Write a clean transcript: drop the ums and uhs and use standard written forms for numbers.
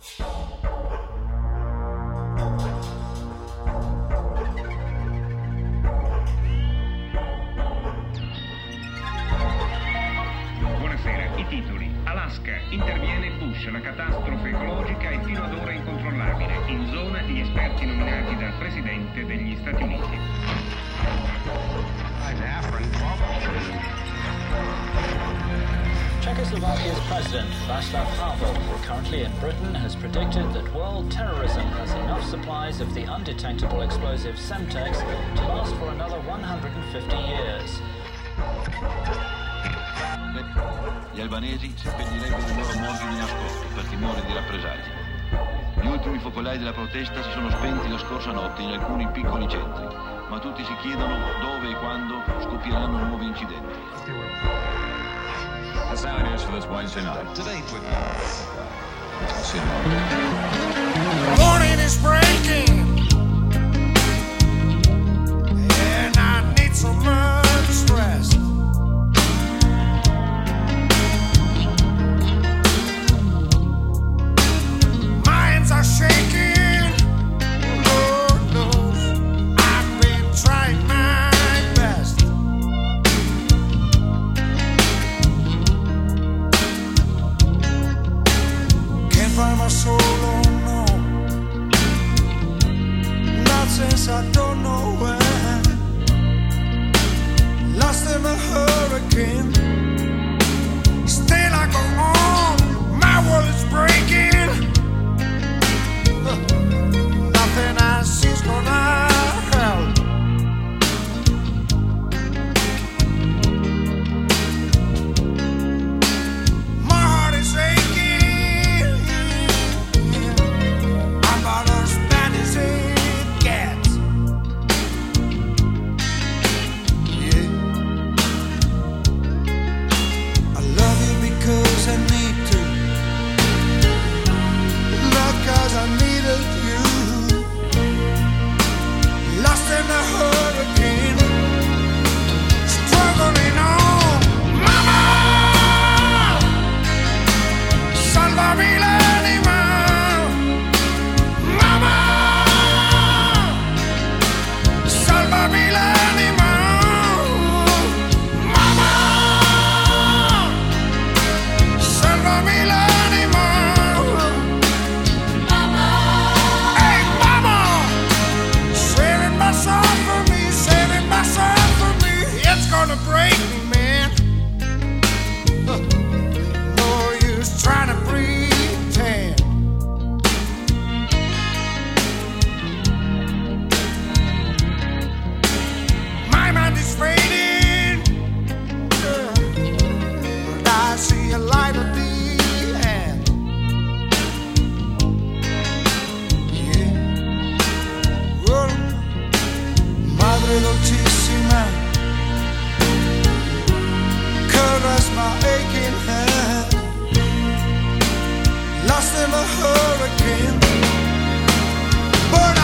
Buonasera, i titoli. Alaska, interviene Bush, la catastrofe ecologica è fino ad ora incontrollabile. In zona gli esperti nominati dal Presidente degli Stati Uniti. Czechoslovakia's President Václav Havel, currently in Britain, has predicted that world terrorism has enough supplies of the undetectable explosive Semtex to last for another 150 years. Gli albanesi seppellirebbero i loro morti di nascosto per timore di rappresaglie. Gli ultimi focolai della protesta si sono spenti la scorsa notte in alcuni piccoli centri, ma tutti si chiedono dove e quando scoppieranno nuovi incidenti. That's how it is for this Wednesday night. Today with Morning is breaking, and I need so much rest. Minds are shaking, Lord knows I've been trying my best. Can't find my soul, oh no. Not since I don't know where. Lost in a hurricane. Still I go on. My world is breaking. Nothing I see's gonna help. My heart is aching. I'm about as bad as it gets. Yeah. I love you because I need to. Not 'cause I needed you. Lost in a hurricane. Struggling on. Mama! Salvami l'anima. Mama! Salvami l'anima. Mama! Salvami l'anima. Hey, mama! Saving my soul for me, saving my soul for me. It's gonna break me, man. No use trying to pretend. My mind is fading, but I see a light at the end. Yeah. Oh, Madre dolcissima, caress my aching head. Lost in a hurricane, but